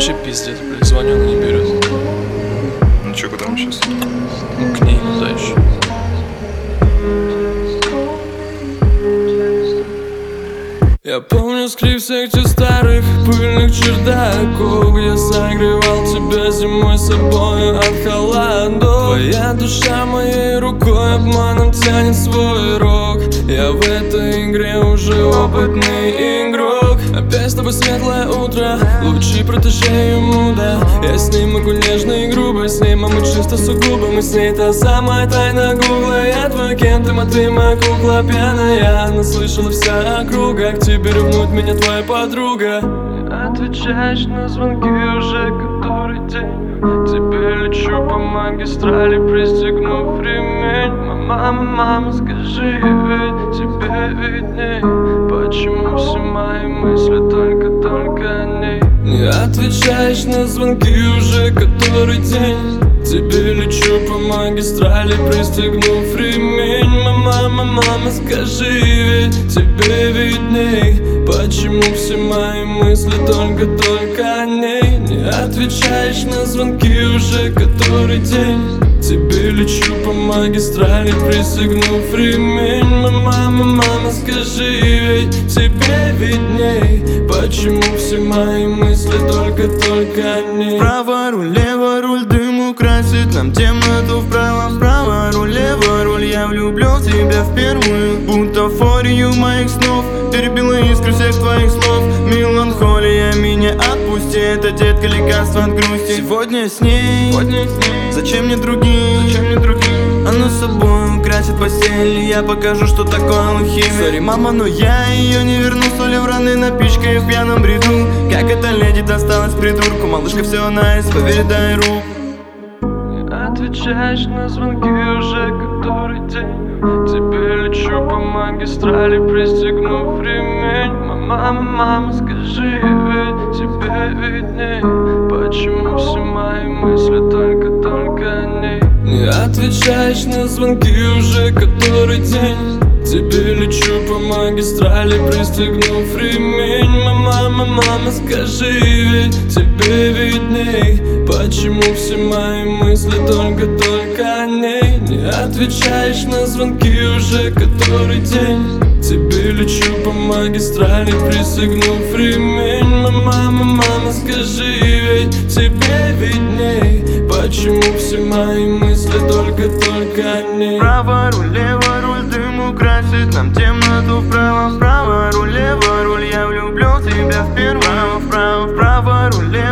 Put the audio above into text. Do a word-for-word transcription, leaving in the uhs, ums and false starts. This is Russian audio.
вообще пиздец, блядь, звоню, она не берет. Ну чё, куда мы сейчас? Ну, к ней, куда еще? Я помню скрип всех тех старых пыльных чердаков, где согревал тебя зимой собой от холодов. Твоя душа моей рукой обманом тянет свой рог. Я в этой игре уже опытный игрок. Опять с тобой светлое утро, лучи протежею муда. Я с ней могу нежно и грубо, с ней мы чисто сугубо. Мы с ней та самая тайна гугла. Я твой кентом, а ты моя кукла пьяная. Наслышала вся округа, к тебе ревнует меня твоя подруга. Отвечаешь на звонки уже который день. К тебе лечу по магистрали, пристегнув ремень. Мама, мама, скажи, ведь тебе видней, почему все мои мысли только-только о ней. Не отвечаешь на звонки уже который день. К тебе лечу по магистрали, пристегнув ремень. Мама, мама, мама, скажи, ведь тебе видней, почему все мои мысли только-только о ней. Не отвечаешь на звонки уже который день. К тебе лечу по магистрали, пристегнув ремень. Мама, мама, мама, скажи, ведь тебе видней, почему все мои мысли только-только о ней. Право руль, лево руль, дым украсит нам темноту. Вправо, вправо руль, лево руль, я влюблен в тебя впервые. Бутафорию моих снов теребила искры всех твоих слов. Меланхолия меня отпусти, это, детка, лекарство от грусти. Сегодня с ней, Сегодня с ней. Зачем мне другие, Зачем мне другие? Она с собой украсит постель, я покажу, что такое алхимия. Сори, мама, но я ее не верну. Соли в раны напичкой в пьяном бреду. Как эта леди досталась придурку. Малышка, все найс, поверь, дай руку. Отвечаешь на звонки уже который день. К тебе лечу по магистрали, пристегнув ремень. Мама, мама, скажи, ведь тебе видней, почему все мои мысли только-только о ней. Не отвечаешь на звонки уже который день. К тебе лечу по магистрали, пристегнув ремень. Мама, мама, мама, скажи, ведь тебе видней, почему все мои мысли только-только о ней. Не отвечаешь на звонки уже который день. К тебе лечу по магистрали, пристегнув ремень. Мама, мама, мама, скажи, ведь тебе видней, почему все мои мысли только-только о ней. Право руль, лево руль, дым украсит нам темноту. Вправо, вправо руль, лево руль, я влюблен в тебя впервые. Вправо, вправо, вправо руль, лево